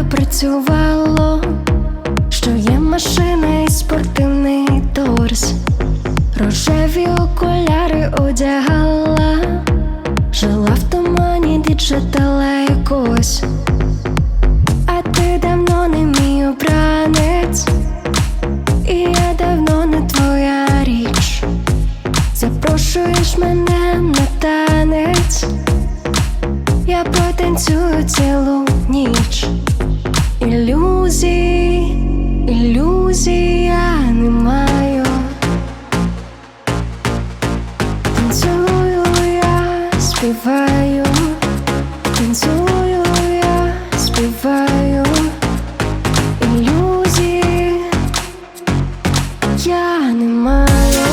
працювало, що є машина і спортивний торс. Рожеві окуляри одягала, жила в тумані діджитала якось. А ти давно не мій обранець, і я давно не твоя річ. Запрошуєш мене на танець, я потанцюю цілу ніч. Ілюзій я не маю. Танцюю я, співаю, танцюю я, співаю. Ілюзій я не маю.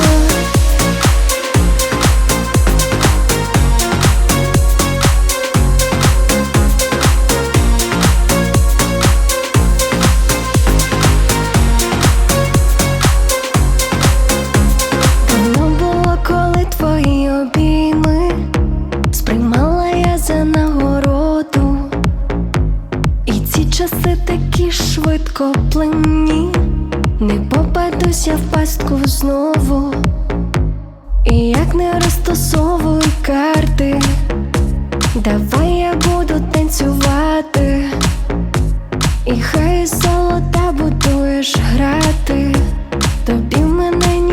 Часи такі швидкоплинні, не попадуся в пастку знову. І як не розтасовую карти, давай я буду танцювати, і хай золота будуєш грати. Тобі в мене